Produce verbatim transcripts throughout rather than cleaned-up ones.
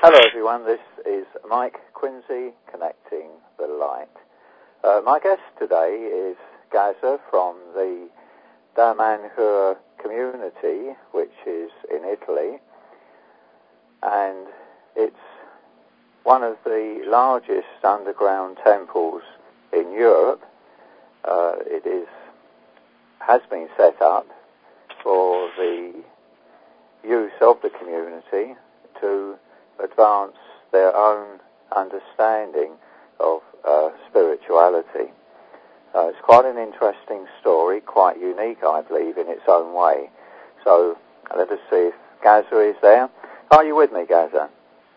Hello everyone, this is Mike Quincy, Connecting the Light. Uh, my guest today is Gaza from the Damanhur community, which is in Italy, and it's one of the largest underground temples in Europe. Uh, it is has been set up for the use of the community to advance their own understanding of uh, spirituality. Uh, it's quite an interesting story, quite unique, I believe, in its own way. So let us see if Gaza is there. Are you with me, Gaza?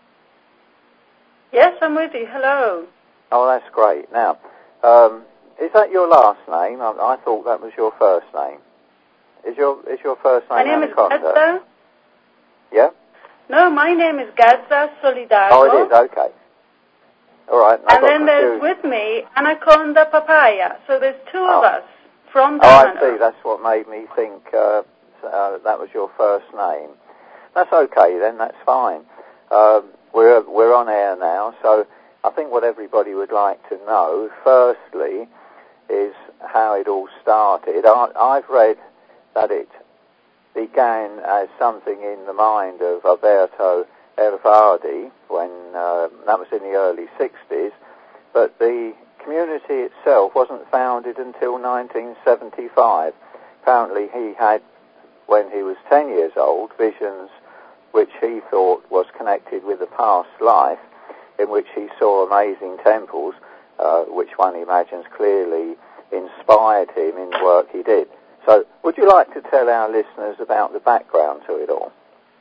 Yes, I'm with you. Hello. Oh, that's great. Now, um, is that your last name? I, I thought that was your first name. Is your is your first name My name Anaconda? is Gaza. Yeah? No, my name is Gaza Solidago. Oh, it is, okay. All right. And then there's with me Anaconda Papaya. So there's two oh. of us from Oh, I Damanhur. see. That's what made me think uh, uh, that was your first name. That's okay then. That's fine. Um, we're we're on air now, so I think what everybody would like to know, firstly, is how it all started. I, I've read that it began as something in the mind of Alberto Ervardi when uh, that was in the early sixties, but the community itself wasn't founded until nineteen seventy-five. Apparently he had, when he was ten years old, visions which he thought was connected with a past life, in which he saw amazing temples, uh, which one imagines clearly inspired him in the work he did. So, would you like to tell our listeners about the background to it all?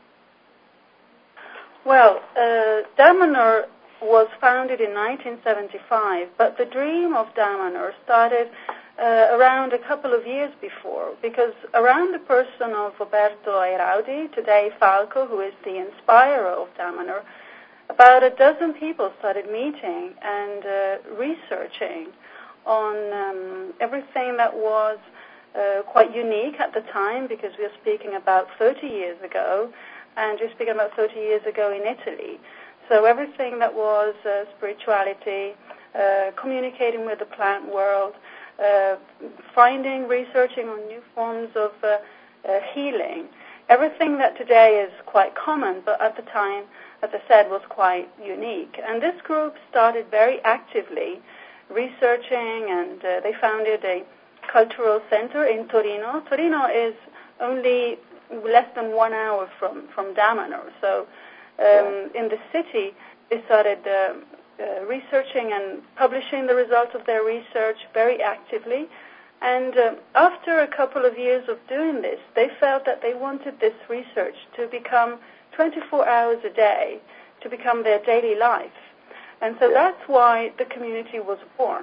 Well, uh, Damanhur was founded in nineteen seventy-five, but the dream of Damanhur started uh, around a couple of years before, because around the person of Roberto Airaudi, today Falco, who is the inspirer of Damanhur, about a dozen people started meeting and uh, researching on um, everything that was Uh, quite unique at the time, because we are speaking about thirty years ago, and we're speaking about thirty years ago in Italy. So everything that was uh, spirituality, uh, communicating with the plant world, uh, finding, researching on new forms of uh, uh, healing, everything that today is quite common, but at the time, as I said, was quite unique. And this group started very actively researching, and uh, they founded a cultural center in Torino. Torino is only less than one hour from, from Damanhur. So um, in the city, they started uh, uh, researching and publishing the results of their research very actively. And um, after a couple of years of doing this, they felt that they wanted this research to become twenty-four hours a day, to become their daily life. And so yeah. that's why the community was born.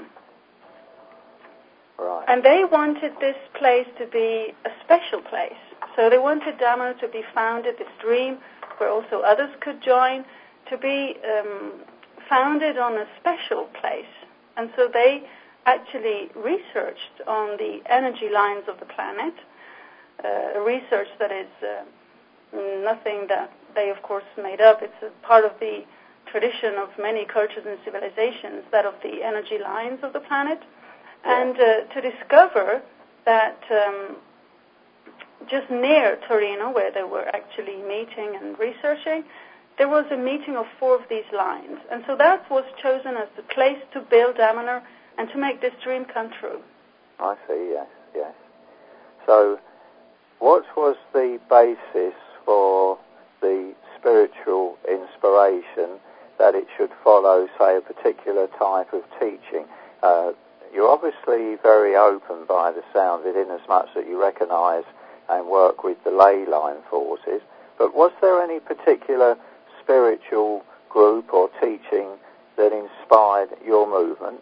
Right. And they wanted this place to be a special place. So they wanted Damanhur to be founded, this dream, where also others could join, to be um, founded on a special place. And so they actually researched on the energy lines of the planet, uh, a research that is uh, nothing that they, of course, made up. It's a part of the tradition of many cultures and civilizations, that of the energy lines of the planet. And uh, to discover that um, just near Torino, where they were actually meeting and researching, there was a meeting of four of these lines. And so that was chosen as the place to build Damanhur and to make this dream come true. I see, yes, yes. So what was the basis for the spiritual inspiration that it should follow, say, a particular type of teaching? Uh, You're obviously very open by the sound of it, in as much that you recognise and work with the ley line forces. But was there any particular spiritual group or teaching that inspired your movement?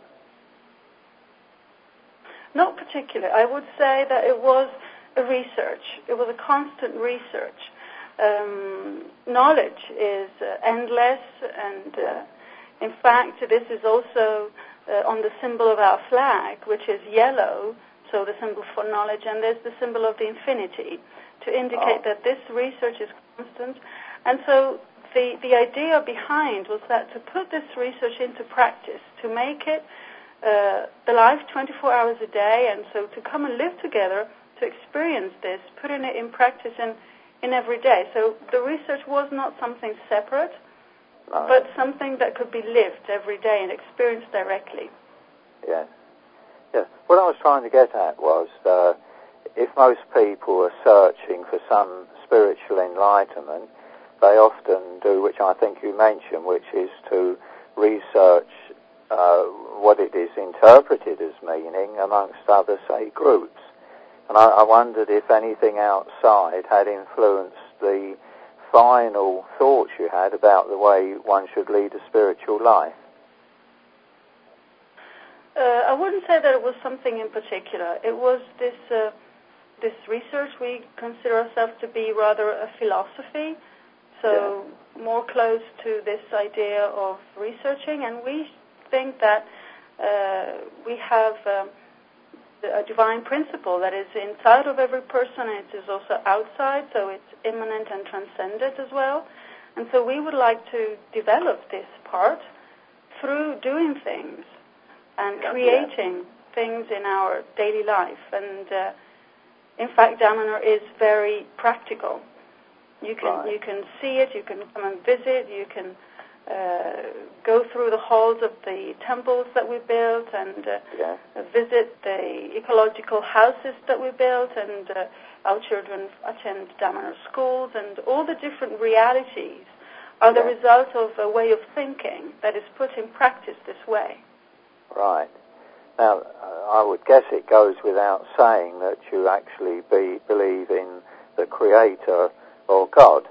Not particular. I would say that it was a research. It was a constant research. Um, knowledge is uh, endless, and uh, in fact, this is also Uh, on the symbol of our flag, which is yellow, so the symbol for knowledge, and there's the symbol of the infinity to indicate oh. that this research is constant. And so the, the idea behind was that to put this research into practice, to make it uh, alive twenty-four hours a day, and so to come and live together, to experience this, putting it in practice in, in every day. So the research was not something separate, no. but something that could be lived every day and experienced directly. Yes. Yes. What I was trying to get at was, uh, if most people are searching for some spiritual enlightenment, they often do, which I think you mentioned, which is to research uh, what it is interpreted as meaning amongst other, say, groups. And I, I wondered if anything outside had influenced the final thoughts you had about the way one should lead a spiritual life. Uh, I wouldn't say that it was something in particular. It was this uh, this research. We consider ourselves to be rather a philosophy, so yeah. more close to this idea of researching, and we think that uh, we have um, a divine principle that is inside of every person, and it is also outside, so it's immanent and transcendent as well. And so we would like to develop this part through doing things and creating yeah. things in our daily life. And uh, in fact, Damanhur is very practical. You can right. you can see it, you can come and visit, you can uh, go through the halls of the temples that we built, and uh, yeah. visit the ecological houses that we built, and uh, our children attend Damanhur schools, and all the different realities are the yeah. result of a way of thinking that is put in practice this way. Right. Now, I would guess it goes without saying that you actually be, believe in the Creator or God.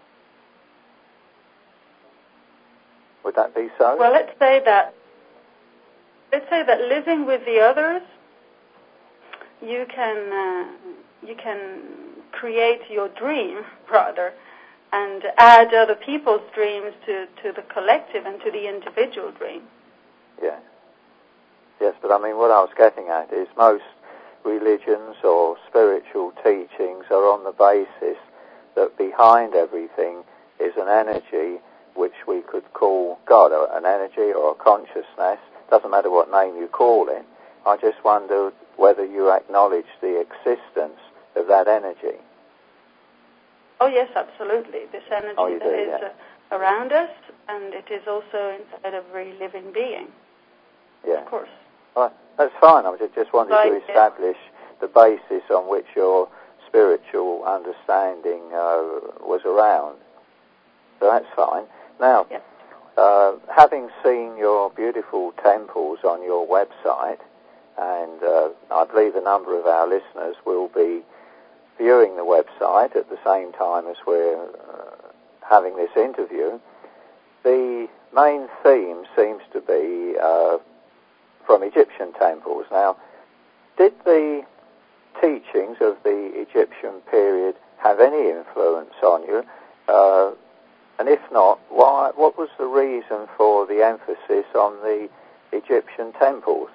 Would that be so? Well, let's say that let's say that living with the others, you can uh, you can create your dream rather, and add other people's dreams to, to the collective and to the individual dream. Yeah. Yes, but I mean, what I was getting at is most religions or spiritual teachings are on the basis that behind everything is an energy which we could call God, or an energy or a consciousness. Doesn't matter what name you call it. I just wondered whether you acknowledge the existence of that energy. Oh, yes, absolutely. This energy oh, you that do, is yeah. uh, around us, and it is also inside every living being. Yeah. Of course. Well, that's fine. I just, just wanted right, to establish yeah. the basis on which your spiritual understanding uh, was around. So that's fine. Now, yeah. uh, having seen your beautiful temples on your website, and uh, I believe a number of our listeners will be viewing the website at the same time as we're uh, having this interview, the main theme seems to be uh, from Egyptian temples. Now, did the teachings of the Egyptian period have any influence on you? Uh, and if not, why? What was the reason for the emphasis on the Egyptian temples?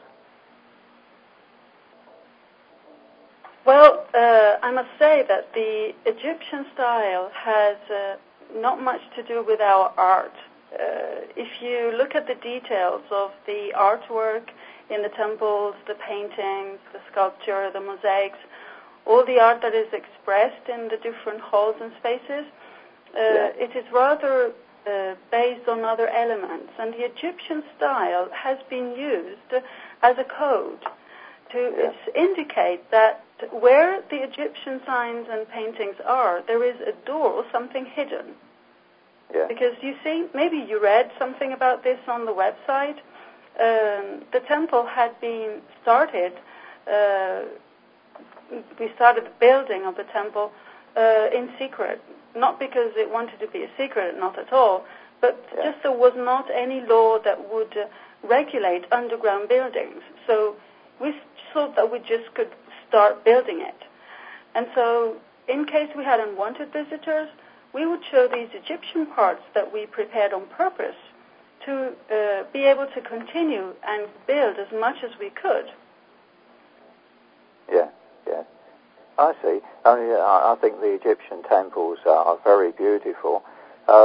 Well, uh, I must say that the Egyptian style has uh, not much to do with our art. Uh, if you look at the details of the artwork in the temples, the paintings, the sculpture, the mosaics, all the art that is expressed in the different halls and spaces, uh, yeah. it is rather uh, based on other elements. And the Egyptian style has been used as a code to yeah. indicate that where the Egyptian signs and paintings are, there is a door or something hidden. Yeah. Because you see, maybe you read something about this on the website. Um, the temple had been started, uh, we started the building of the temple uh, in secret. Not because it wanted to be a secret, not at all, but yeah. just there was not any law that would uh, regulate underground buildings. So we thought that we just could start building it. And so in case we had unwanted visitors, we would show these Egyptian parts that we prepared on purpose to uh, be able to continue and build as much as we could. Yeah, yeah. I see. I, mean, I think the Egyptian temples are very beautiful. Uh,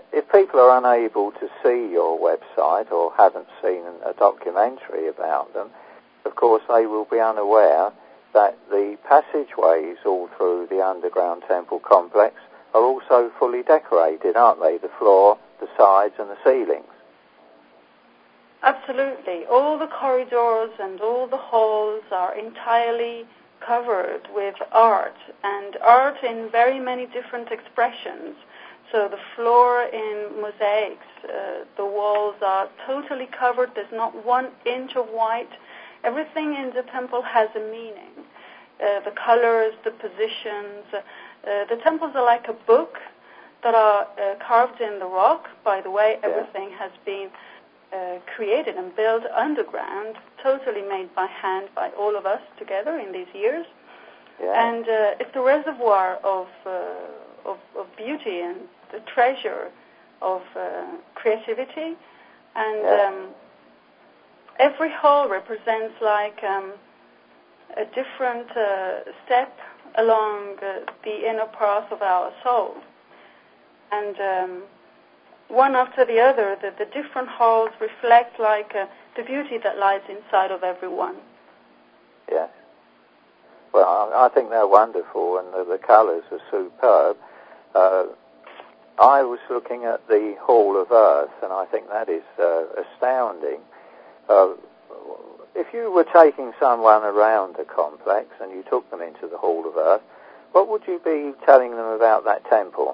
if people are unable to see your website or haven't seen a documentary about them, of course they will be unaware that the passageways all through the underground temple complex are also fully decorated, aren't they? The floor, the sides and the ceilings. Absolutely. All the corridors and all the halls are entirely covered with art, and art in very many different expressions. So the floor in mosaics, uh, the walls are totally covered. There's not one inch of white. Everything in the temple has a meaning. Uh, the colors, the positions. Uh, the temples are like a book that are uh, carved in the rock. By the way, everything has been uh, created and built underground, totally made by hand by all of us together in these years. Yeah. And uh, it's a reservoir of, uh, of, of beauty and the treasure of uh, creativity. And yeah. um, every hall represents like um, a different uh, step along uh, the inner path of our soul. And um, one after the other, the, the different halls reflect like uh, the beauty that lies inside of everyone. Yes. Well, I, I think they're wonderful, and the, the colours are superb. Uh, I was looking at the Hall of Earth, and I think that is uh, astounding. Uh, if you were taking someone around the complex and you took them into the Hall of Earth, what would you be telling them about that temple?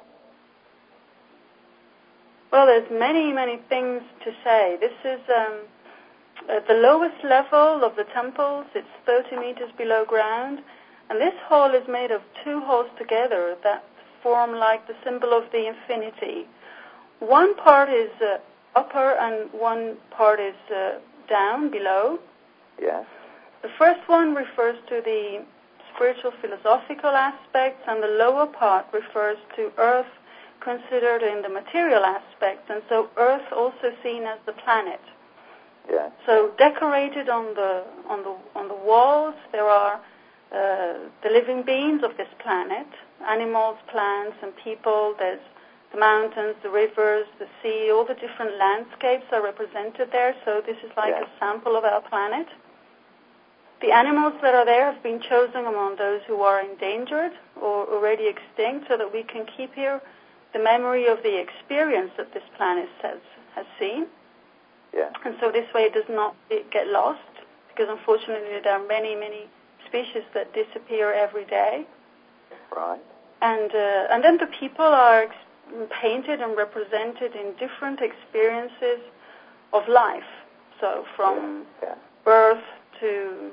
Well, there's many, many things to say. This is um, at the lowest level of the temples. It's thirty meters below ground. And this hall is made of two halls together that form like the symbol of the infinity. One part is uh, upper and one part is uh, down, below. Yes. The first one refers to the spiritual philosophical aspects, and the lower part refers to earth considered in the material aspects, and so earth also seen as the planet. Yeah. So decorated on the on the on the walls there are uh, the living beings of this planet, animals, plants, and people. There's the mountains, the rivers, the sea, all the different landscapes are represented there. So this is like yeah. a sample of our planet. The animals that are there have been chosen among those who are endangered or already extinct, so that we can keep here the memory of the experience that this planet has, has seen. Yeah. And so this way it does not it get lost, because unfortunately there are many, many species that disappear every day. Right. And, uh, and then the people are ex- painted and represented in different experiences of life. So from yeah. Yeah. birth to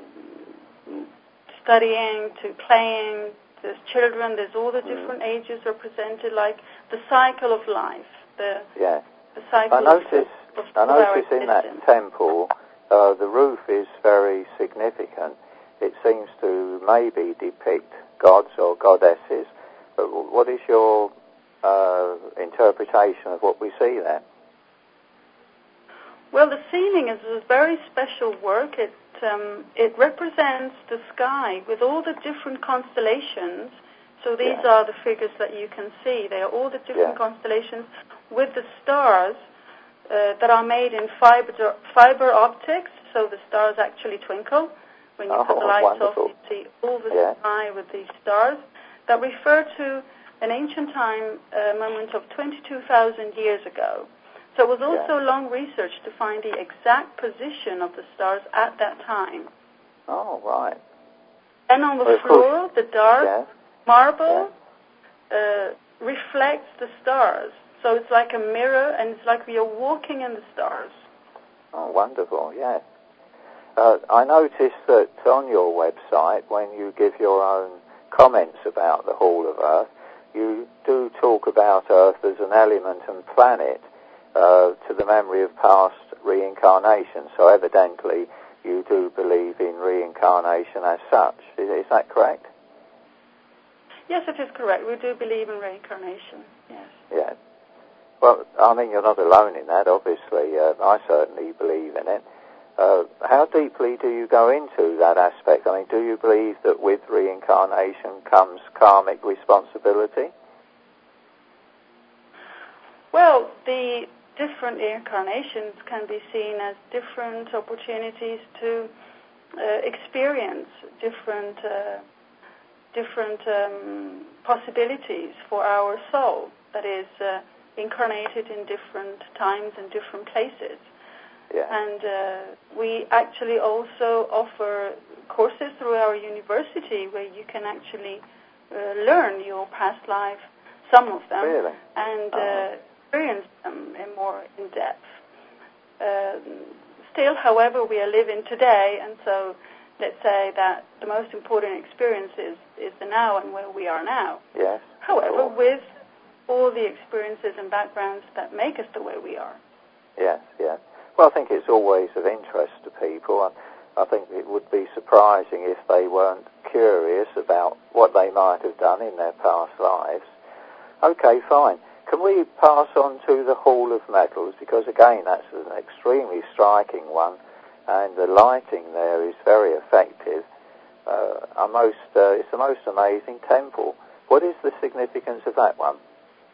studying to playing, there's children, there's all the different mm. ages represented, like the cycle of life. The, yeah. the cycle I notice, of, of I notice in that temple uh, the roof is very significant. It seems to maybe depict gods or goddesses. But what is your uh, interpretation of what we see there? Well, the ceiling is a very special work. It um, it represents the sky with all the different constellations. So these yeah. are the figures that you can see. They are all the different yeah. constellations with the stars uh, that are made in fiber fiber optics. So the stars actually twinkle. When you oh, put the lights wonderful. off, you see all the yeah. sky with these stars that refer to an ancient time uh, moment of twenty-two thousand years ago. So it was also yeah. long research to find the exact position of the stars at that time. Oh, right. And on the well, floor, the dark yeah. marble yeah. uh, reflects the stars. So it's like a mirror, and it's like we are walking in the stars. Oh, wonderful, yeah. Uh, I noticed that on your website, when you give your own comments about the Hall of Earth, you do talk about Earth as an element and planet uh, to the memory of past reincarnation. So evidently you do believe in reincarnation as such. Is, is that correct? Yes, it is correct. We do believe in reincarnation, yes. Yeah. Well, I mean, you're not alone in that, obviously. Uh, I certainly believe in it. Uh, how deeply do you go into that aspect? I mean, do you believe that with reincarnation comes karmic responsibility? Well, the different incarnations can be seen as different opportunities to uh, experience different uh, different um, possibilities for our soul that is uh, incarnated in different times and different places. Yeah. And uh, we actually also offer courses through our university where you can actually uh, learn your past life, some of them, really? and uh-huh. uh, experience them in more in depth. Uh, still, however, we are living today, and so let's say that the most important experience is, is the now and where we are now. Yes. However, Sure. with all the experiences and backgrounds that make us the way we are. Yes, yes. Well, I think it's always of interest to people, and I think it would be surprising if they weren't curious about what they might have done in their past lives. Okay, fine. Can we pass on to the Hall of Metals? Because, again, that's an extremely striking one, and the lighting there is very effective. Uh, a most, uh, it's the most amazing temple. What is the significance of that one?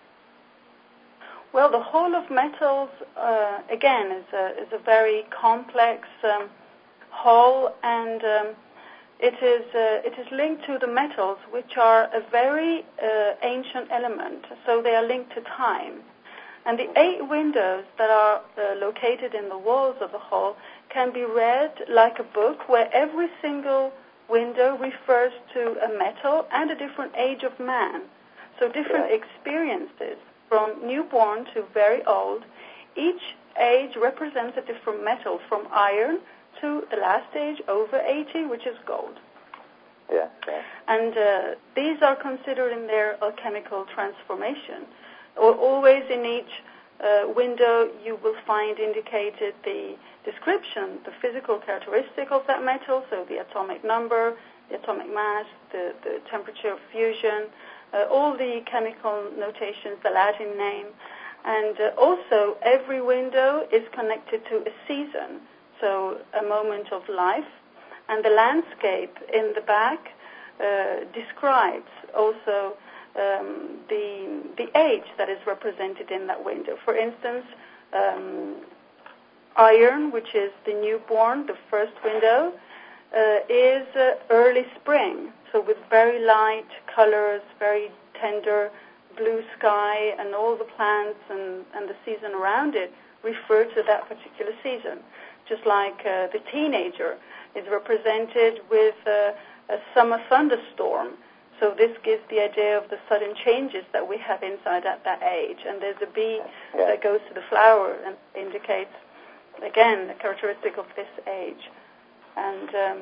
Well, the Hall of Metals, uh, again, is a, is a very complex um, hall, and um, it is uh, it is linked to the metals, which are a very uh, ancient element, so they are linked to time. And the eight windows that are uh, located in the walls of the hall can be read like a book, where every single window refers to a metal and a different age of man, so different experiences. From newborn to very old, each age represents a different metal, from iron to the last age, over eighty, which is gold. Yeah, yeah. And uh, these are considered in their alchemical transformation. Or always in each uh, window you will find indicated the description, the physical characteristic of that metal, so the atomic number, the atomic mass, the, the temperature of fusion, Uh, all the chemical notations, the Latin name, and uh, also every window is connected to a season, so a moment of life, and the landscape in the back uh, describes also um, the the age that is represented in that window. For instance, um, iron, which is the newborn, the first window, uh, is uh, early spring. So with very light colors, very tender blue sky, and all the plants and, and the season around it refer to that particular season. Just like uh, the teenager is represented with uh, a summer thunderstorm. So this gives the idea of the sudden changes that we have inside at that age. And there's a bee yeah. that goes to the flower and indicates, again, the characteristic of this age. And um,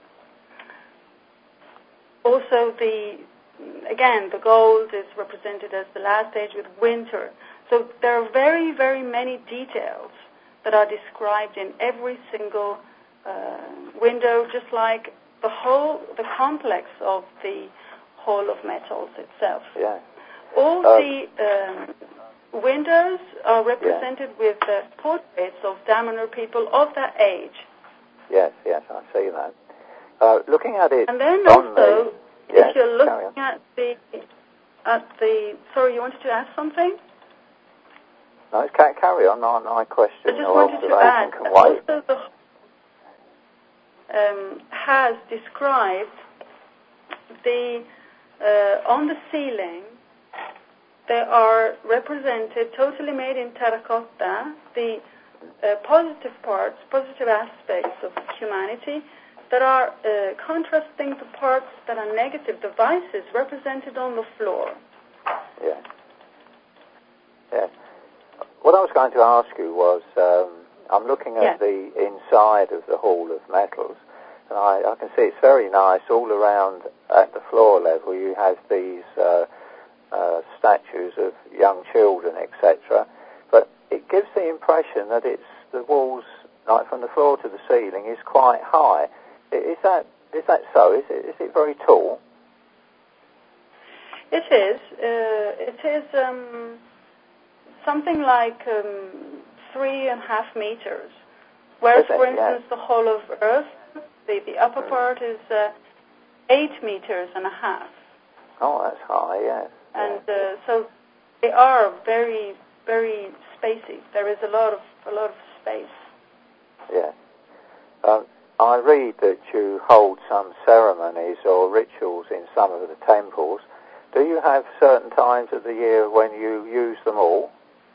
also, the again, the gold is represented as the last age with winter. So there are very, very many details that are described in every single uh, window, just like the whole, the complex of the Hall of Metals itself. Yeah. All um, the um, windows are represented yeah. with uh, portraits of Damanhur people of that age. Yes, yes, I see that. Uh, looking at it, and then on also, the, yes, if you're looking at the at the, sorry, you wanted to ask something? No, can't carry on. My, my question I just or wanted to add can that wait. also the um, has described the uh, on the ceiling there are represented, totally made in terracotta, the uh, positive parts, positive aspects of humanity that are uh, contrasting the parts that are negative, the vices represented on the floor. Yeah. Yeah. What I was going to ask you was, um, I'm looking at yeah. the inside of the Hall of Metals, and I, I can see it's very nice all around at the floor level. You have these uh, uh, statues of young children, et cetera. But it gives the impression that it's the walls, like from the floor to the ceiling, is quite high. Is that is that so? Is it is it very tall? It is. Uh, it is um, something like um, three and a half meters. Whereas, for instance, yeah. the Hall of Earth, the, the upper mm. part is uh, eight meters and a half. Oh, that's high, yes. And yeah. uh, so they are very very spacey. There is a lot of a lot of space. Yeah. Um, I read that you hold some ceremonies or rituals in some of the temples. Do you have certain times of the year when you use them all?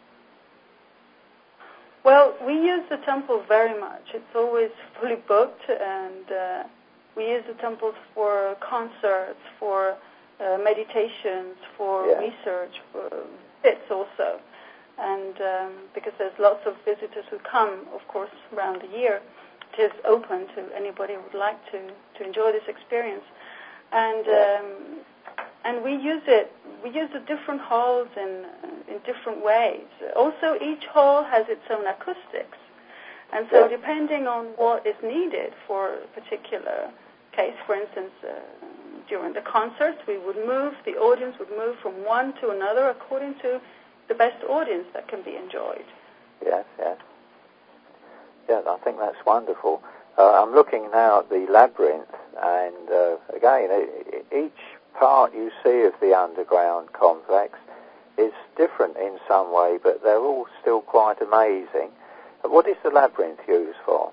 Well, we use the temple very much. It's always fully booked, and uh, we use the temples for concerts, for uh, meditations, for yeah. research, for bits also. And um, because there's lots of visitors who come, of course, around the year, it is open to anybody who would like to, to enjoy this experience. And yeah. um, and we use it. We use the different halls in in different ways. Also, each hall has its own acoustics, and so yeah. depending on what is needed for a particular case, for instance, uh, during the concerts, we would move. The audience would move from one to another according to the best audience that can be enjoyed. Yes, yes. Yeah, I think that's wonderful. Uh, I'm looking now at the labyrinth, and uh, again, each part you see of the underground complex is different in some way, but they're all still quite amazing. What is the labyrinth used for?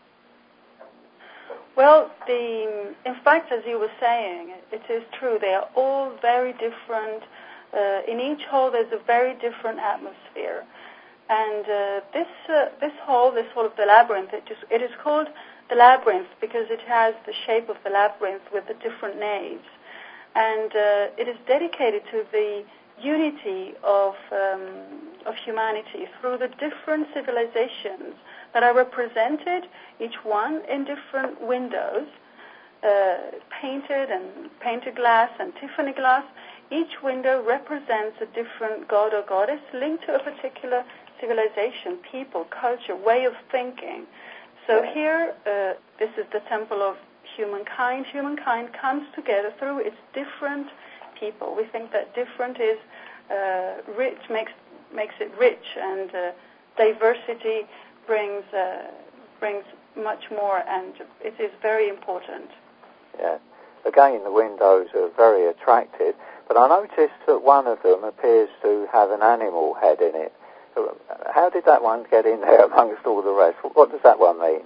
Well, the in fact, as you were saying, it is true. They are all very different. Uh, in each hall, there's a very different atmosphere. And uh, this uh, this hall, this hall of the labyrinth, it, just, it is called the labyrinth because it has the shape of the labyrinth with the different naves. And uh, it is dedicated to the unity of um, of humanity through the different civilizations that are represented, each one in different windows, uh, painted and painted glass and Tiffany glass. Each window represents a different god or goddess linked to a particular civilization, people, culture, way of thinking. So here, uh, this is the temple of humankind. Humankind comes together through its different people. We think that different is uh, rich, makes makes it rich, and uh, diversity brings uh, brings much more, and it is very important. Yeah. Again, the windows are very attractive, but I noticed that one of them appears to have an animal head in it. How did that one get in there amongst all the rest? What does that one mean?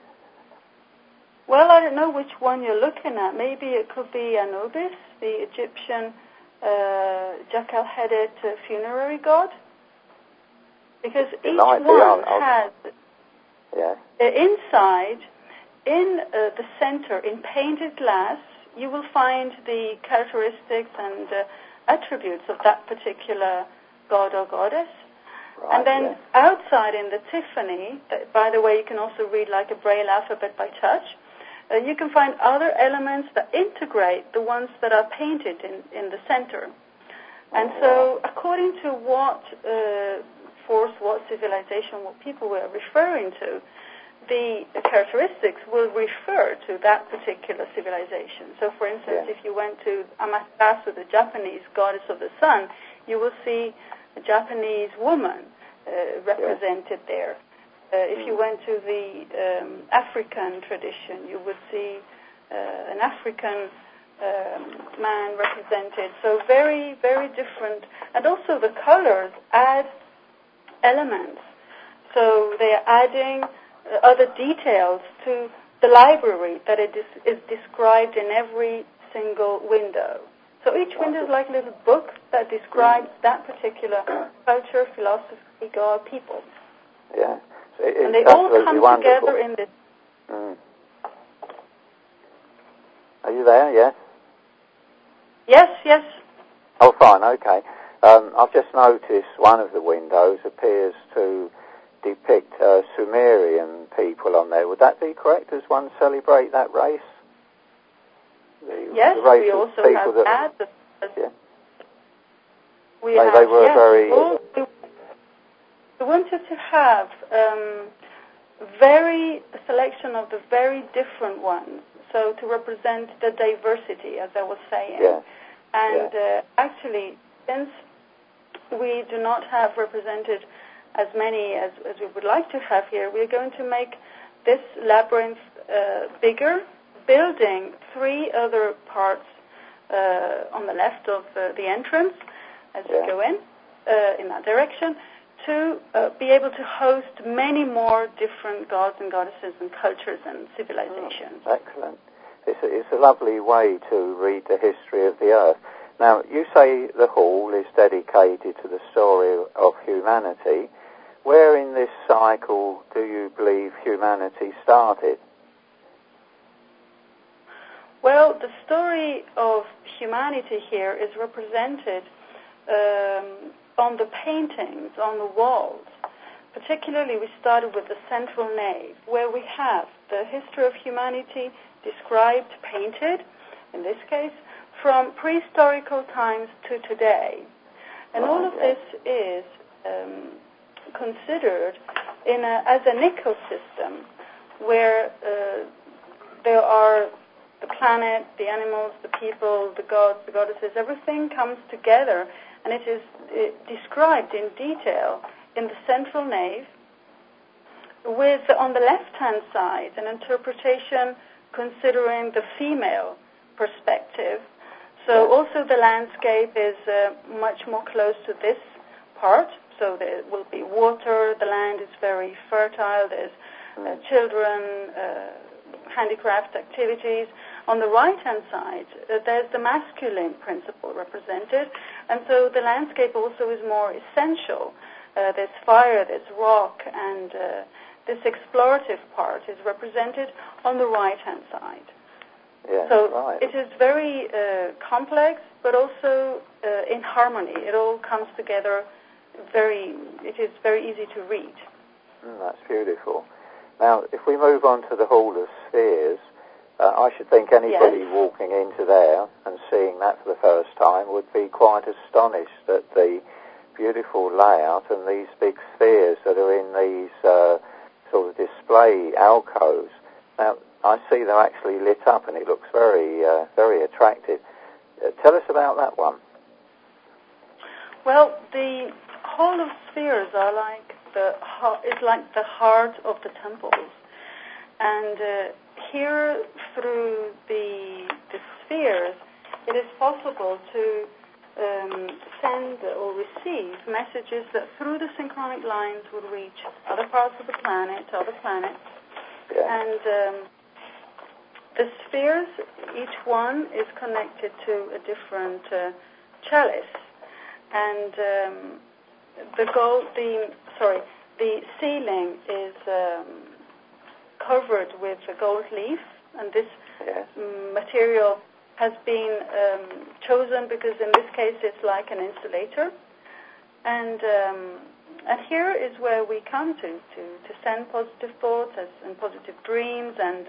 Well, I don't know which one you're looking at. Maybe it could be Anubis, the Egyptian uh, jackal-headed uh, funerary god. Because it each one I'll, I'll, has yeah. uh, inside, in uh, the center, in painted glass, you will find the characteristics and uh, attributes of that particular god or goddess. Right, and then yeah. outside in the Tiffany, that, by the way, you can also read like a Braille alphabet by touch, uh, you can find other elements that integrate the ones that are painted in, in the center. And so according to what uh, force, what civilization, what people were referring to, the characteristics will refer to that particular civilization. So, for instance, yeah. if you went to Amaterasu, the Japanese goddess of the sun, you will see a Japanese woman uh, represented yeah. there. Uh, if you went to the um, African tradition, you would see uh, an African um, man represented. So very, very different. And also the colors add elements. So they are adding uh, other details to the library that it is, is described in every single window. So each window is like a little book that describes that particular culture, philosophy, God, people. Yeah. So it, and they all come wonderful. together in this. Mm. Are you there? Yes? Yes, yes. Oh, fine, okay. Um, I've just noticed one of the windows appears to depict uh, Sumerian people on there. Would that be correct? Does one celebrate that race? The, yes, the race we of also people have that, that. Yeah. We, they, have, they were yes, very... all, we, we wanted to have um, very a selection of the very different ones, so to represent the diversity, as I was saying. Yeah. And yeah. Uh, actually, since we do not have represented as many as, as we would like to have here, we're going to make this labyrinth uh, bigger, building three other parts uh, on the left of uh, the entrance as yeah. you go in, uh, in that direction, to uh, be able to host many more different gods and goddesses and cultures and civilizations. Oh, excellent. It's a, it's a lovely way to read the history of the Earth. Now, you say the hall is dedicated to the story of humanity. Where in this cycle do you believe humanity started? Well, the story of humanity here is represented um, on the paintings, on the walls. Particularly, we started with the central nave, where we have the history of humanity described, painted, in this case, from prehistorical times to today. And all of this is um, considered in a, as an ecosystem where uh, there are the planet, the animals, the people, the gods, the goddesses, everything comes together, and it is it, described in detail in the central nave with, on the left-hand side, an interpretation considering the female perspective. So also the landscape is uh, much more close to this part. So there will be water, the land is very fertile, there's uh, children, uh, handicraft activities. On the right-hand side, uh, there's the masculine principle represented, and so the landscape also is more essential. Uh, there's fire, there's rock, and uh, this explorative part is represented on the right-hand side. Yeah, so right. It is very uh, complex, but also uh, in harmony. It all comes together very, it is very easy to read. Mm, that's beautiful. Now, if we move on to the Hall of Spheres, uh, I should think anybody yes. walking into there and seeing that for the first time would be quite astonished at the beautiful layout and these big spheres that are in these uh, sort of display alcoves. Now, I see they're actually lit up and it looks very, uh, very attractive. Uh, tell us about that one. Well, the Hall of Spheres are like the is like the heart of the temples, and uh, here through the the spheres, it is possible to um, send or receive messages that through the synchronic lines would reach other parts of the planet, other planets, yeah. and um, the spheres, each one is connected to a different uh, chalice, and um, the gold, the sorry, the ceiling is um, covered with a gold leaf, and this yes. material has been um, chosen because in this case it's like an insulator, and um, and here is where we come to to, to send positive thoughts as, and positive dreams, and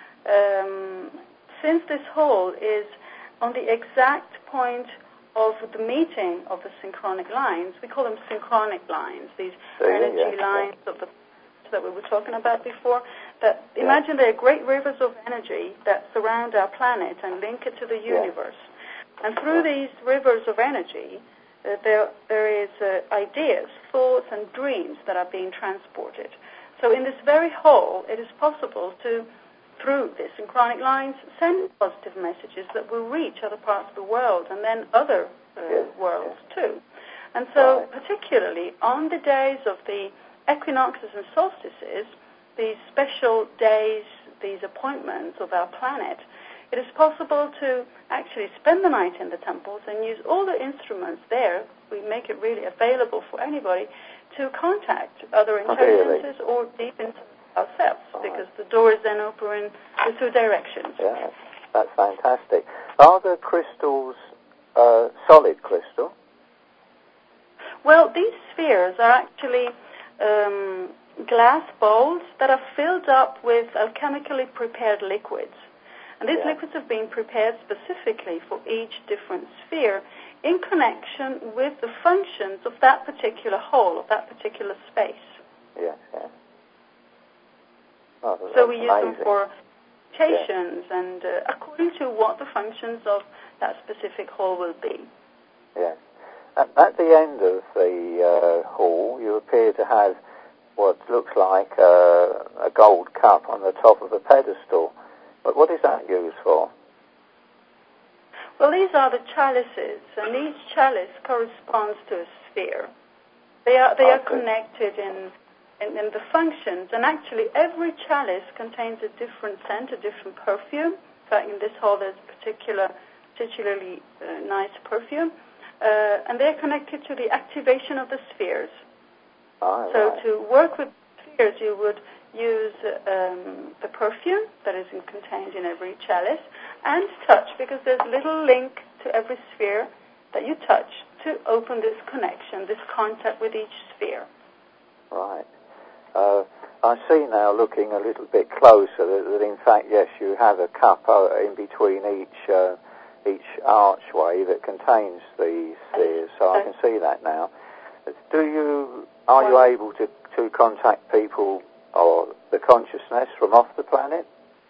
um, since this hall is on the exact point of the meeting of the synchronic lines, we call them synchronic lines, these so, energy yeah, lines yeah. of the that we were talking about before, that yeah. imagine there are great rivers of energy that surround our planet and link it to the universe. Yeah. And through yeah. these rivers of energy, uh, there there is uh, ideas, thoughts, and dreams that are being transported. So in this very hall, it is possible to, through the synchronic lines, send positive messages that will reach other parts of the world and then other uh, yes. worlds yes. too. And so right. particularly on the days of the equinoxes and solstices, these special days, these appointments of our planet, it is possible to actually spend the night in the temples and use all the instruments there. We make it really available for anybody to contact other intelligences really? or deep into ourselves, right. because the door is then open in the two directions. Yeah, that's fantastic. Are the crystals uh, solid crystal? Well, these spheres are actually um, glass bowls that are filled up with alchemically prepared liquids. And these yeah. liquids have been prepared specifically for each different sphere in connection with the functions of that particular hole, of that particular space. Yes, yes. Oh, so we use amazing. them for meditations yeah. and uh, according to what the functions of that specific hole will be. Yes. At, at the end of the uh, hall, you appear to have what looks like uh, a gold cup on the top of a pedestal. But what is that used for? Well, these are the chalices, and each chalice corresponds to a sphere. They are they okay. are connected in, in in the functions, and actually every chalice contains a different scent, a different perfume. In fact, in this hall there's a particular, particularly uh, nice perfume, uh, and they're connected to the activation of the spheres. Oh, so right. to work with spheres, you would use um, the perfume that is in, contained in every chalice, and touch, because there's a little link to every sphere that you touch to open this connection, this contact with each sphere. Right. Uh, I see now, looking a little bit closer, that, that in fact, yes, you have a cup uh, in between each uh, each archway that contains the spheres, so I can see that now. Do you, are you able to, to contact people or the consciousness from off the planet?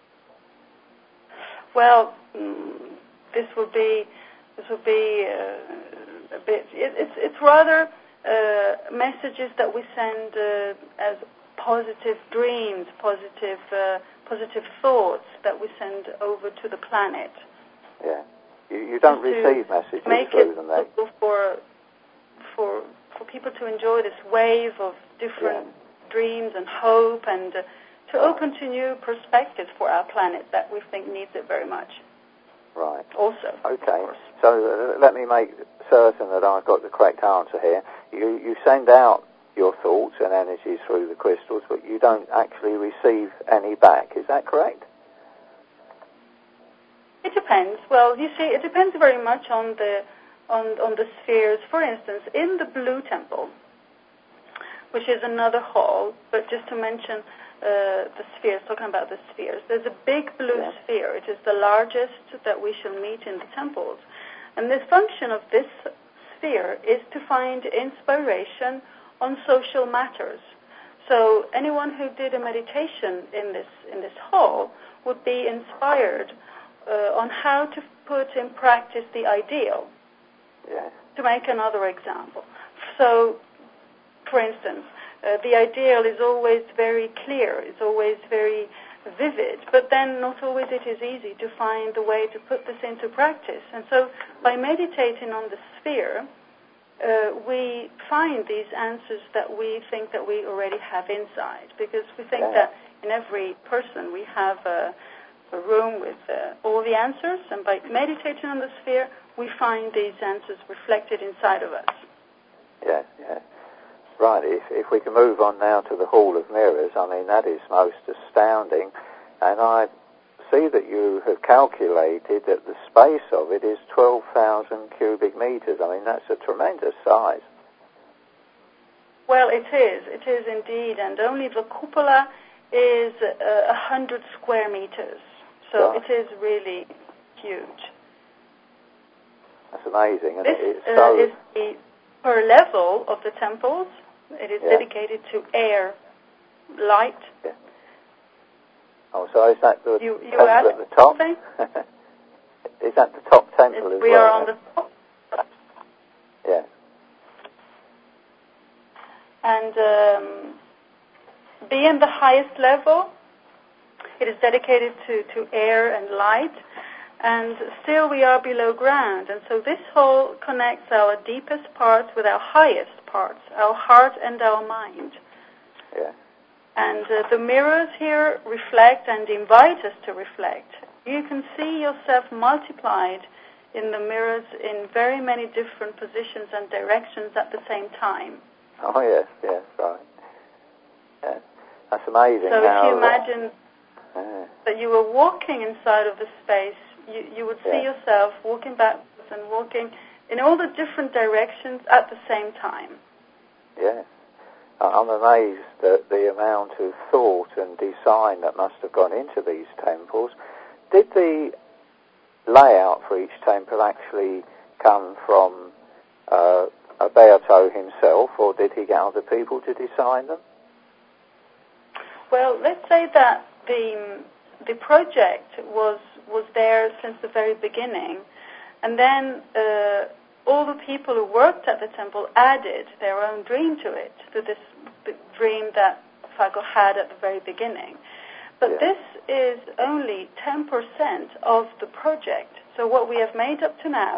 Well, mm, this would be this would be uh, a bit. It, it's it's rather uh, messages that we send uh, as positive dreams, positive uh, positive thoughts that we send over to the planet. Yeah, you, you don't Just receive messages make through it them, then? for for for people to enjoy this wave of different yeah. dreams and hope, and uh, to right. open to new perspectives for our planet that we think needs it very much. Right. Also. Okay. So uh, let me make certain that I've got the correct answer here. You you send out your thoughts and energies through the crystals, but you don't actually receive any back. Is that correct? It depends. Well, you see, it depends very much on the on on the spheres. For instance, in the Blue Temple, which is another hall, but just to mention uh, the spheres, talking about the spheres, there's a big blue yeah. sphere. It is the largest that we shall meet in the temples. And the function of this sphere is to find inspiration on social matters. So anyone who did a meditation in this in this hall would be inspired uh, on how to put in practice the ideal. Yeah. To make another example. So, for instance, uh, the ideal is always very clear, it's always very vivid, but then not always it is easy to find the way to put this into practice. And so by meditating on the sphere, uh, we find these answers that we think that we already have inside, because we think yeah. that in every person we have a, a room with uh, all the answers, and by meditating on the sphere, we find these answers reflected inside of us. Yeah, yeah. Right, if, if we can move on now to the Hall of Mirrors, I mean, that is most astounding. And I see that you have calculated that the space of it is twelve thousand cubic meters. I mean, that's a tremendous size. Well, it is. It is indeed. And only the cupola is uh, one hundred square meters. So Gosh. it is really huge. That's amazing. And this it's uh, so is the per level of the temples. It is yeah. dedicated to air, light. Yeah. Oh, so is that the you, you temple at the top? Is that the top temple it, as we well? We are on the top. Yeah. And um, being the highest level, it is dedicated to, to air and light. And still we are below ground. And so this hall connects our deepest parts with our highest parts, our heart and our mind. Yeah. And uh, the mirrors here reflect and invite us to reflect. You can see yourself multiplied in the mirrors in very many different positions and directions at the same time. Oh, yes, yes, right. Yeah. That's amazing. So how if you imagine uh, uh, that you were walking inside of the space, you, you would see yeah. yourself walking backwards and walking in all the different directions at the same time. Yeah. I'm amazed at the amount of thought and design that must have gone into these temples. Did the layout for each temple actually come from uh, Alberto himself, or did he get other people to design them? Well, let's say that the the project was was there since the very beginning, and then uh, all the people who worked at the temple added their own dream to it, to this dream that Fago had at the very beginning. But yeah. this is only ten percent of the project. So what we have made up to now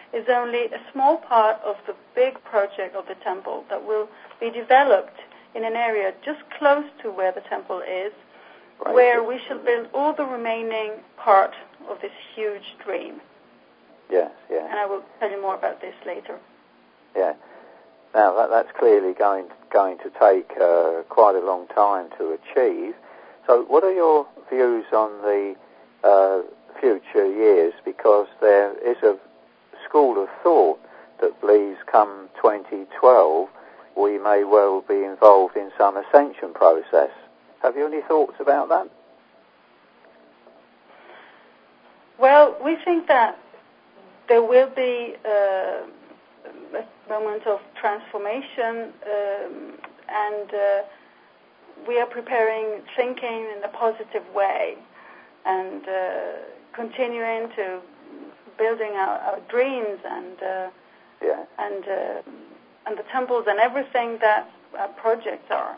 is only a small part of the big project of the temple that will be developed in an area just close to where the temple is, right, where we shall build all the remaining part of this huge dream. Yes, yeah. And I will tell you more about this later. Yeah. Now, that, that's clearly going, going to take uh, quite a long time to achieve. So what are your views on the uh, future years? Because there is a school of thought that believes come twenty twelve we may well be involved in some ascension process. Have you any thoughts about that? Well, we think that there will be uh, a moment of transformation, um, and uh, we are preparing thinking in a positive way and uh, continuing to building our, our dreams and uh, yeah. and uh, and the temples and everything that our projects are.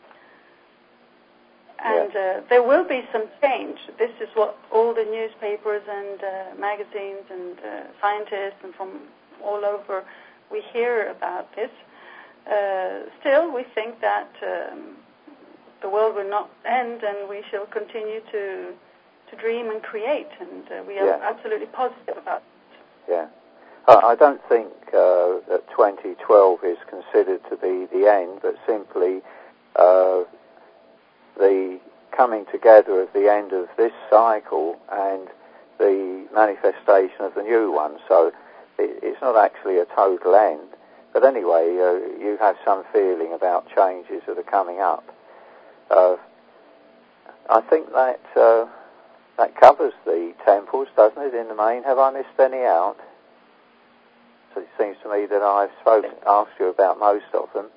And yeah. uh, there will be some change. This is what all the newspapers and uh, magazines and uh, scientists and from all over we hear about this. Uh, still, we think that um, the world will not end, and we shall continue to to dream and create. And uh, we are yeah. absolutely positive about it. Yeah. I don't think uh, that twenty twelve is considered to be the end, but simply uh, the coming together of the end of this cycle and the manifestation of the new one. So it, it's not actually a total end. But anyway, uh, you have some feeling about changes that are coming up. Uh, I think that uh, that covers the temples, doesn't it, in the main? Have I missed any out? So it seems to me that I've spoken, asked you about most of them.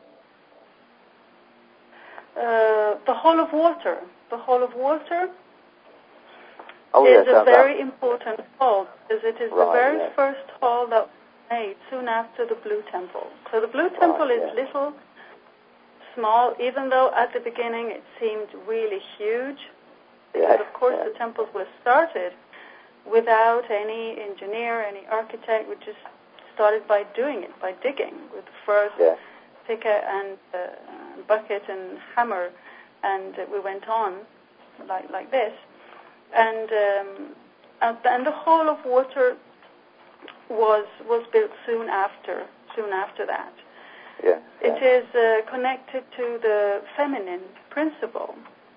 Uh, the Hall of Water. The Hall of Water oh, is yes, a that, very that. important hall, because it is right, the very yes. first hall that was made soon after the Blue Temple. So the Blue Temple right, is yes. little, small, even though at the beginning it seemed really huge. Because, yes, of course, yes. the temples were started without any engineer, any architect. We just started by doing it, by digging with the first yes. picker and uh, bucket and hammer, and uh, we went on like like this. And um, and the Hall of Water was was built soon after soon after that. Yes, it yes. is uh, connected to the feminine principle.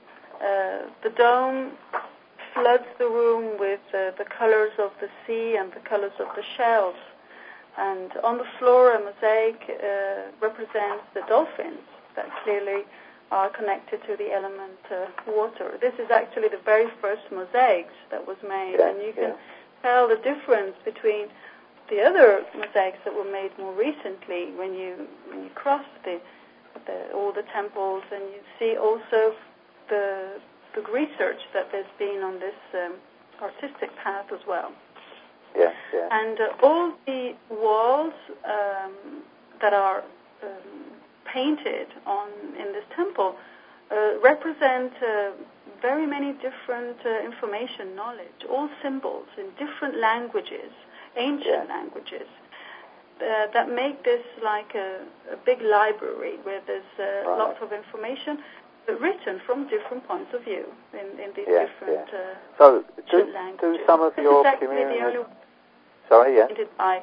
Uh, the dome floods the room with uh, the colors of the sea and the colors of the shells. And on the floor, a mosaic uh, represents the dolphins that clearly are connected to the element uh, water. This is actually the very first mosaics that was made, yeah, and you can yeah. tell the difference between the other mosaics that were made more recently when you when you cross the, the all the temples, and you see also the the research that there's been on this um, artistic path as well. Yeah, yeah. And uh, all the walls um, that are um, painted on in this temple uh, represent uh, very many different uh, information, knowledge, all symbols in different languages, ancient yeah. languages, uh, that make this like a, a big library where there's uh, right. lots of information written from different points of view in, in these yeah, different yeah. uh, so do, languages. do some of this your is actually community... the only Sorry, yeah? painted by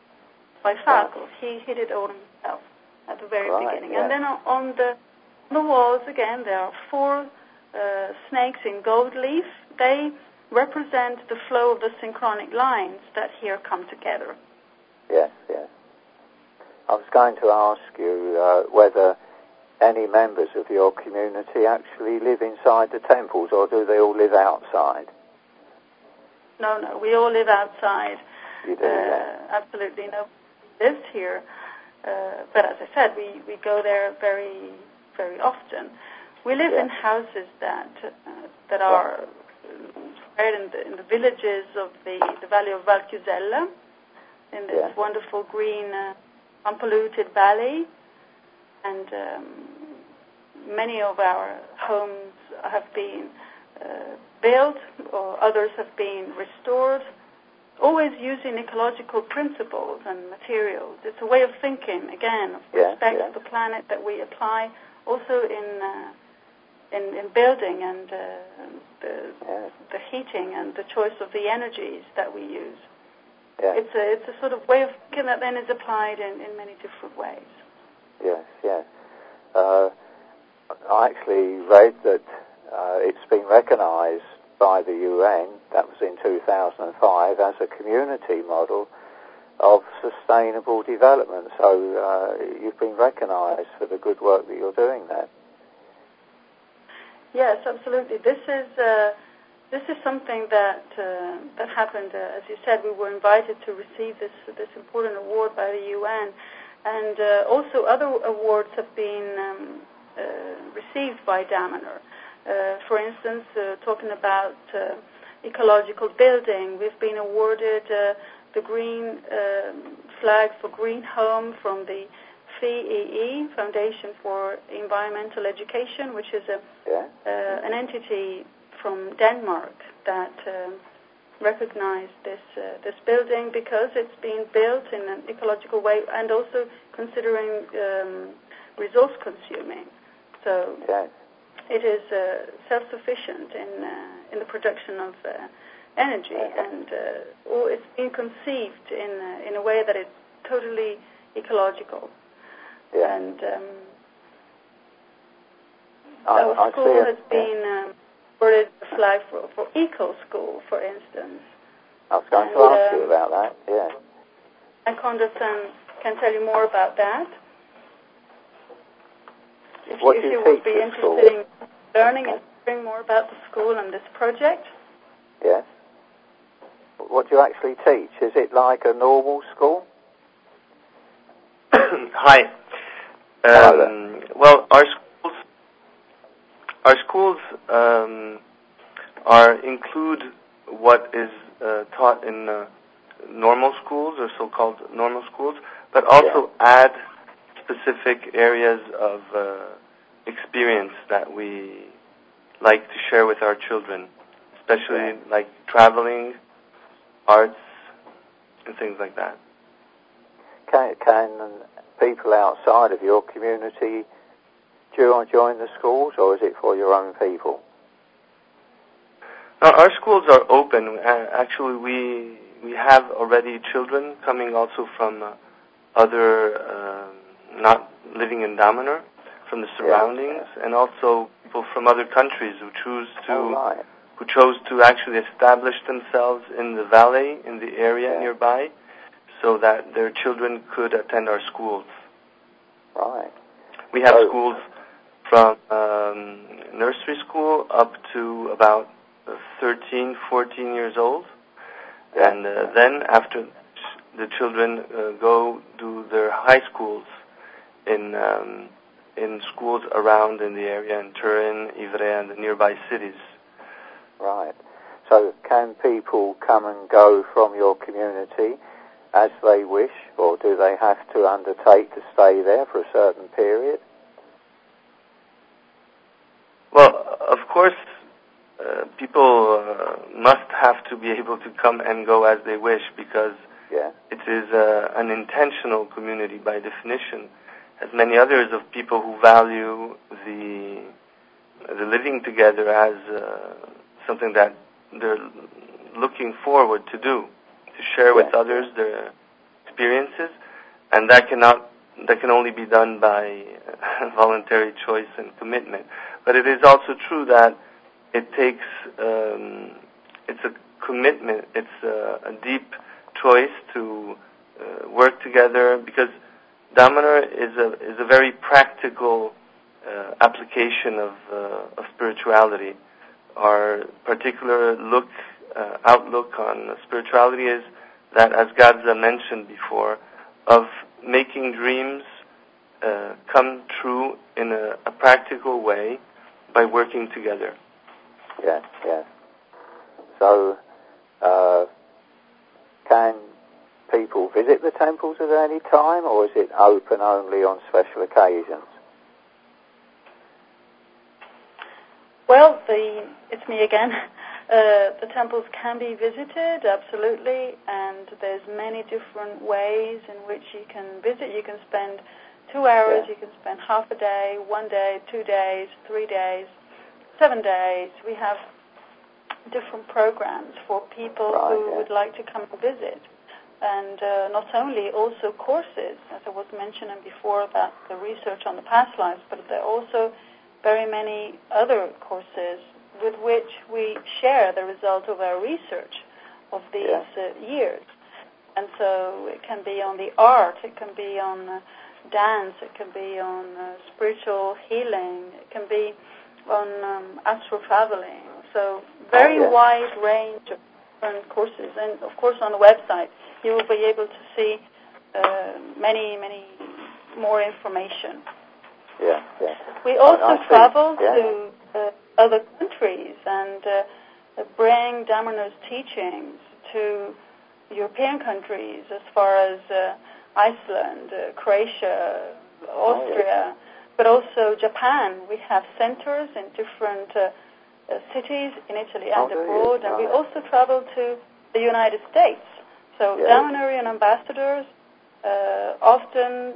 by Falco. He, he did it all himself at the very right, beginning. yeah. And then on the, on the walls, again, there are four uh, snakes in gold leaf. They represent the flow of the synchronic lines that here come together. Yes, yes. I was going to ask you uh, whether any members of your community actually live inside the temples, or do they all live outside? No, no, we all live outside. You do, uh, yeah. Absolutely no lives here. Uh, but as I said, we, we go there very, very often. We live yeah. in houses that uh, that are spread in the, in the villages of the, the valley of Valchiusella, in this yeah. wonderful green, uh, unpolluted valley. And um, many of our homes have been uh, built, or others have been restored. always using ecological principles and materials. It's a way of thinking, again, of yeah, respect yeah. for the planet that we apply also in uh, in, in building and uh, the, yeah. the heating and the choice of the energies that we use. Yeah. It's a it's a sort of way of thinking that then is applied in, in many different ways. Yes, yes. Uh, I actually read that uh, it's been recognised by the U N, that was in two thousand five, as a community model of sustainable development. So uh, you've been recognised for the good work that you're doing there. Yes, absolutely. This is uh, this is something that uh, that happened. Uh, as you said, we were invited to receive this this important award by the U N, and uh, also other awards have been um, uh, received by Damanhur. Uh, for instance, uh, talking about uh, ecological building, we've been awarded uh, the Green um, Flag for Green Home from the F I E E, Foundation for Environmental Education, which is a, yeah. uh, an entity from Denmark that um, recognized this uh, this building because it's been built in an ecological way and also considering um, resource consuming. So yeah. it is uh, self-sufficient in uh, in the production of uh, energy, yeah. and uh, or it's been conceived in uh, in a way that it's totally ecological. Yeah. And um, I, our I school see has it, been yeah. um, awarded a flag for, for Eco School, for instance. I was going and, to ask um, you about that, yeah. And Kondrason can tell you more about that. If What you, do if you you would teach be at interested school? in learning and hearing more about the school and this project. Yes. What do you actually teach? Is it like a normal school? Hi. Um, well, our schools, our schools um, are include what is uh, taught in uh, normal schools or so-called normal schools, but also yeah. add specific areas of uh, experience that we like to share with our children, especially yeah. like traveling, arts, and things like that. Can, can people outside of your community join the schools, or is it for your own people? No, our schools are open. Uh, actually, we we have already children coming also from uh, other, uh, not living in Damanhur, from the surroundings, yeah. and also people from other countries who choose to oh, right. who chose to actually establish themselves in the valley, in the area yeah. nearby, so that their children could attend our schools. Right. We have so, schools from um, nursery school up to about thirteen, fourteen years old. Yeah. And uh, then after the children uh, go do their high schools in um, in schools around in the area, in Turin, Ivrea, and the nearby cities. Right. So can people come and go from your community as they wish, or do they have to undertake to stay there for a certain period? Well, of course, uh, people uh, must have to be able to come and go as they wish, because yeah. it is uh, an intentional community by definition, as many others of people who value the the living together as uh, something that they're looking forward to do, to share yeah. with others their experiences, and that cannot that can only be done by voluntary choice and commitment. But it is also true that it takes um, it's a commitment, it's a, a deep choice to uh, work together, because Damanhur is a is a very practical uh, application of uh, of spirituality. Our particular look uh, outlook on spirituality is that, as Gadza mentioned before, of making dreams uh, come true in a, a practical way by working together. Yeah, yeah. So, uh, can people visit the temples at any time, or is it open only on special occasions? Well, the it's me again. Uh, the temples can be visited, absolutely, and there's many different ways in which you can visit. You can spend two hours, yeah. you can spend half a day, one day, two days, three days, seven days. We have different programs for people right, who yeah. would like to come and visit. And uh, not only also courses, as I was mentioning before about the research on the past lives, but there are also very many other courses with which we share the result of our research of these yeah. uh, years. And so it can be on the art, it can be on uh, dance, it can be on uh, spiritual healing, it can be on um, astral traveling. So very oh, yeah. wide range of different courses. And of course on the website you will be able to see uh, many, many more information. Yeah, yeah. We also I, I travel yeah. to uh, other countries and uh, bring Damoner's teachings to European countries as far as uh, Iceland, uh, Croatia, Austria, oh, yeah. but also Japan. We have centers in different uh, uh, cities in Italy and oh, abroad, and right. we also travel to the United States. So yeah. Damonerian ambassadors uh, often,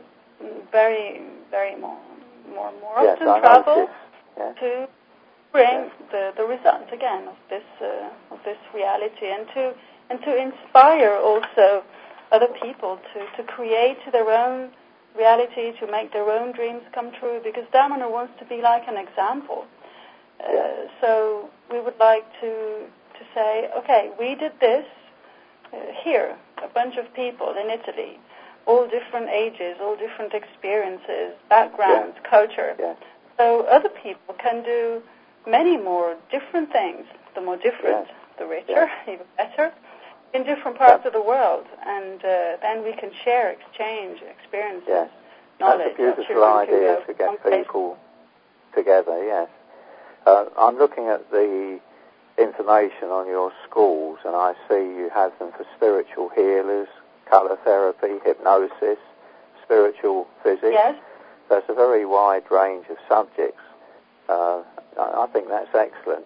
very, very more, more, more yes, often I travel yeah. to bring yeah. the, the result again of this uh, of this reality, and to and to inspire also other people to, to create their own reality, to make their own dreams come true. Because Damoner wants to be like an example. Uh, yeah. So we would like to to say, okay, we did this uh, here, a bunch of people in Italy, all different ages, all different experiences, backgrounds, yeah. culture. Yeah. So other people can do many more different things. The more different, yeah. the richer, yeah. even better, in different parts yeah. of the world. And uh, then we can share, exchange experiences, yeah. knowledge. That's a beautiful idea to get people together, yes. Uh, I'm looking at the information on your schools, and I see you have them for spiritual healers, colour therapy, hypnosis, spiritual physics. Yes. There's a very wide range of subjects. Uh, I think that's excellent.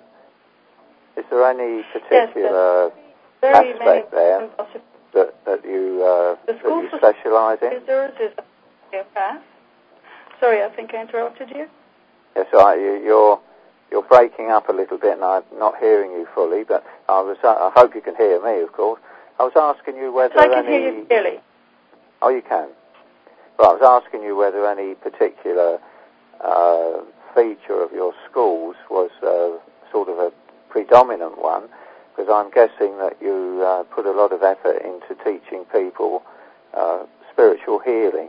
Is there any particular yes, aspect there that, that you, uh, the that school you specialise in? Is a path. Sorry, I think I interrupted you. Yes, right. You, you're you're breaking up a little bit, and I'm not hearing you fully. But I was. Uh, I hope you can hear me, of course. I was asking you whether yes, I can any. hear you clearly. Oh, you can. Well, I was asking you whether any particular uh, feature of your schools was uh, sort of a predominant one, because I'm guessing that you uh, put a lot of effort into teaching people uh, spiritual healing.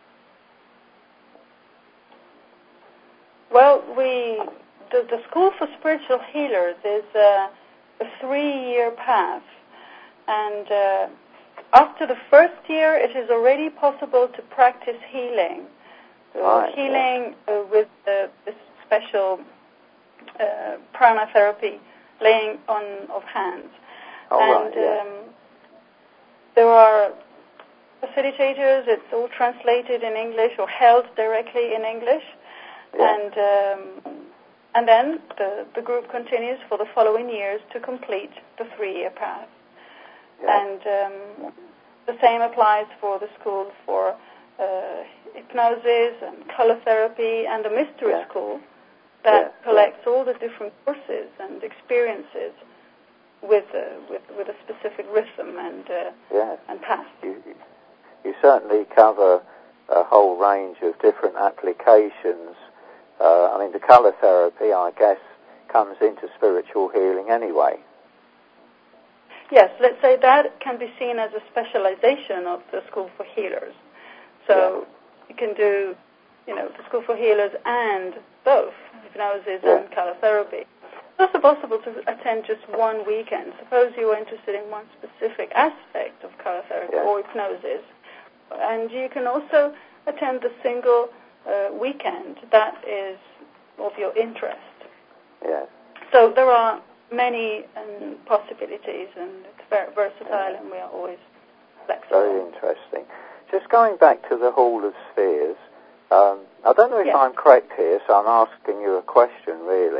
Well, we the, the School for Spiritual Healers is uh, a three-year path, and uh, after the first year, it is already possible to practice healing, uh, right, healing uh, with uh, this special uh, prana therapy, laying on of hands. Oh, and right, yeah. um, there are facilitators. It's all translated in English or held directly in English. Yeah. And um, and then the, the group continues for the following years to complete the three-year path. Yeah. And um, the same applies for the school for uh, hypnosis and color therapy, and the mystery yeah. school that yeah. collects yeah. all the different courses and experiences with uh, with with a specific rhythm and uh, yeah. and path. You, you certainly cover a whole range of different applications. Uh, I mean, the colour therapy, I guess, comes into spiritual healing anyway. Yes, let's say that can be seen as a specialization of the School for Healers. So yeah. you can do, you know, the School for Healers and both hypnosis yeah. and color therapy. It's also possible to attend just one weekend. Suppose you are interested in one specific aspect of color therapy yeah. or hypnosis, and you can also attend the single uh, weekend that is of your interest. Yeah. So there are many um, possibilities, and it's very versatile, yeah. and we are always flexible. Very interesting. Just going back to the Hall of Spheres, um, I don't know if yes. I'm correct here, so I'm asking you a question, really.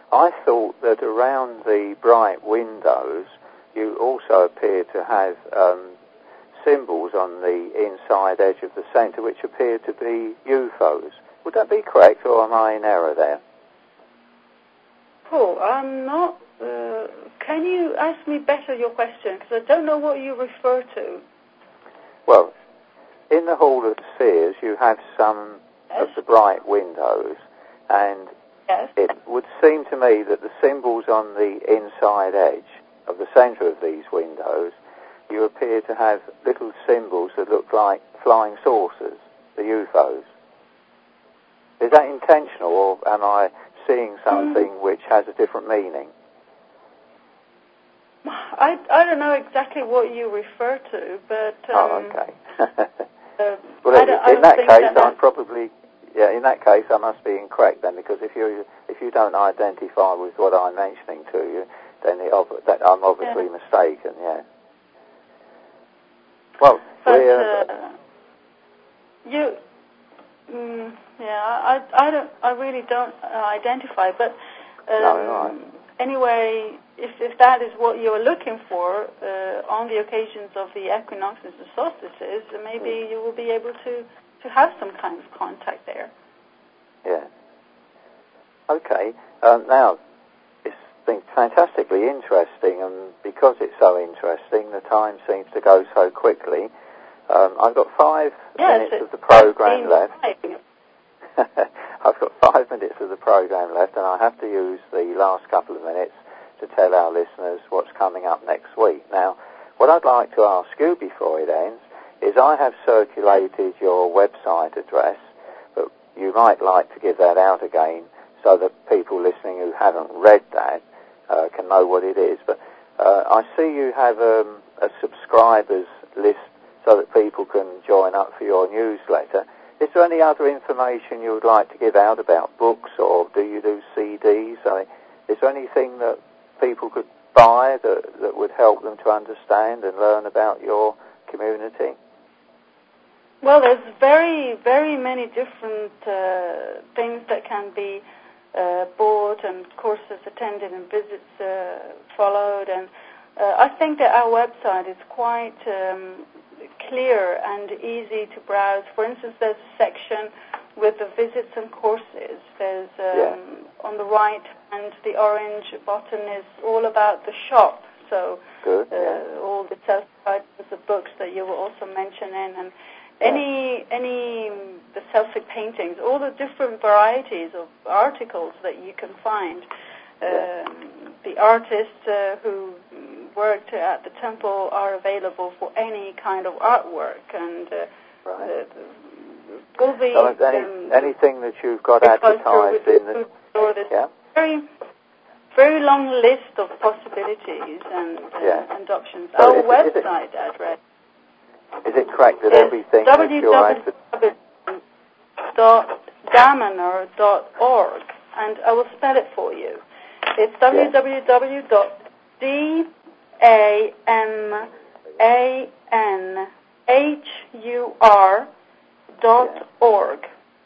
I thought that around the bright windows you also appear to have um, symbols on the inside edge of the centre which appear to be U F Os. Would that be correct, or am I in error there? Oh, I'm not... Uh, can you ask me better your question? Because I don't know what you refer to. Well, in the Hall of Seers you have some Yes. of the bright windows, and Yes. it would seem to me that the symbols on the inside edge of the centre of these windows, you appear to have little symbols that look like flying saucers, the U F Os. Is that intentional, or am I seeing something mm. which has a different meaning? I, I don't know exactly what you refer to, but... Um, oh, okay. uh, well, I in, don't, I in that think case, that I'm probably... Yeah, in that case, I must be incorrect then, because if you if you don't identify with what I'm mentioning to you, then it, that I'm obviously yeah. mistaken. Yeah. Well, but we're uh, you, mm, yeah, I, I don't, I really don't uh, identify. But um, no, right. anyway, if if that is what you're looking for uh, on the occasions of the equinoxes and solstices, maybe mm. you will be able to. to have some kind of contact there. Yeah. Okay. Um, now, it's been fantastically interesting, and because it's so interesting, the time seems to go so quickly. Um, I've got five yes, minutes of the program left. Right. I've got five minutes of the program left, and I have to use the last couple of minutes to tell our listeners what's coming up next week. Now, what I'd like to ask you before it ends is I have circulated your website address, but you might like to give that out again so that people listening who haven't read that uh, can know what it is. But uh, I see you have um, a subscribers list so that people can join up for your newsletter. Is there any other information you would like to give out about books, or do you do C Ds? I mean, is there anything that people could buy that, that would help them to understand and learn about your community? Well, there's very, very many different uh, things that can be uh, bought, and courses attended and visits uh, followed. And uh, I think that our website is quite um, clear and easy to browse. For instance, there's a section with the visits and courses. There's um, yeah. on the right, and the orange button is all about the shop. So Good, uh, yeah. all the self-titles of books that you were also mentioning, and Yeah. Any any the selfie paintings, all the different varieties of articles that you can find. Yeah. Um, the artists uh, who worked at the temple are available for any kind of artwork, and uh, right. uh, all the so any, um, anything that you've got advertised in the or this yeah. very very long list of possibilities and uh, yeah. and options. So Our is it, website is it, address. Is it correct that everything that you're w w w dot damener dot org, and I will spell it for you. It's w w w dot d a m a n h u r dot org.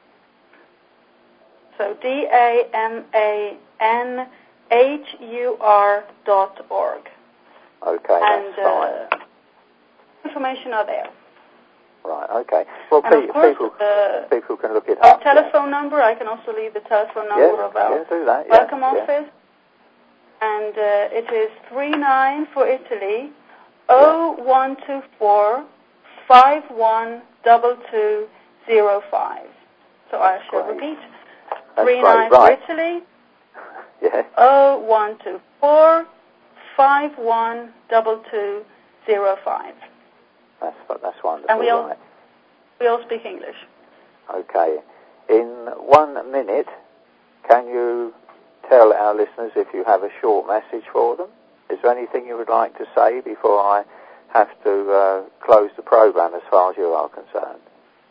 So D A M A N H U R dot org. Okay, and, that's fine. Uh, information are there. Right, okay. Well, and pe- of course, people, uh, people can look it our up. Our telephone yeah. number, I can also leave the telephone number yeah, of our yeah, do that, welcome yeah, office. Yeah. And uh, it is three nine for Italy, oh one two four, five one two two zero five. So That's I shall great. repeat. That's three great. nine Right. for Italy, yeah. oh one two four, five one two two zero five. That's that's wonderful. And we all, right. we all speak English. Okay. In one minute, can you tell our listeners if you have a short message for them? Is there anything you would like to say before I have to uh, close the program as far as you are concerned?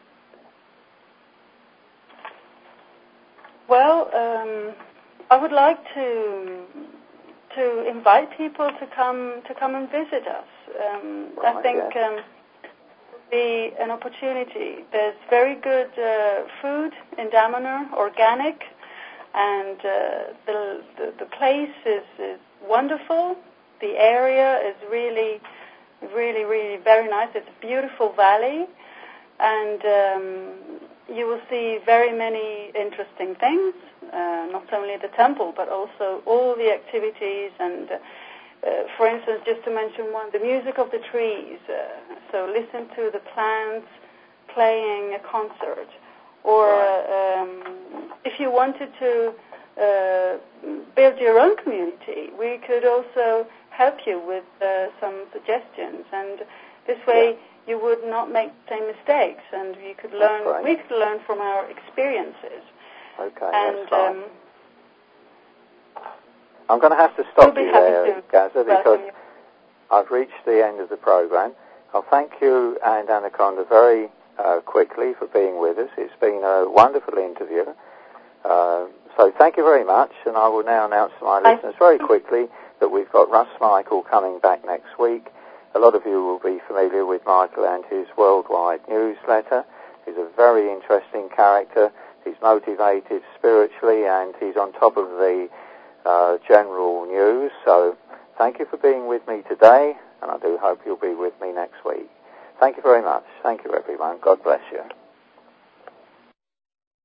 Well, um, I would like to to invite people to come to come and visit us. Um, right, I think yeah. um, it will be an opportunity. There's very good uh, food in Damener, organic. and uh, the, the the place is, is wonderful. The area is really, really, really very nice. It's a beautiful valley, and um, you will see very many interesting things. Uh, not only the temple, but also all the activities and. Uh, Uh, for instance, just to mention one, the music of the trees. Uh, so listen to the plants playing a concert. Or uh, um, if you wanted to uh, build your own community, we could also help you with uh, some suggestions. And this way yeah. you would not make the same mistakes, and you could learn. We could learn from our experiences. Okay, and, that's fine. Um, I'm going to have to stop we'll you there, Gaza, because you. I've reached the end of the program. I'll thank you and Anaconda very uh, quickly for being with us. It's been a wonderful interview. Uh, so thank you very much, and I will now announce to my listeners very quickly that we've got Russ Michael coming back next week. A lot of you will be familiar with Michael and his worldwide newsletter. He's a very interesting character. He's motivated spiritually, and he's on top of the Uh, general news. So thank you for being with me today, and I do hope you'll be with me next week. Thank you very much. Thank you, everyone. God bless you.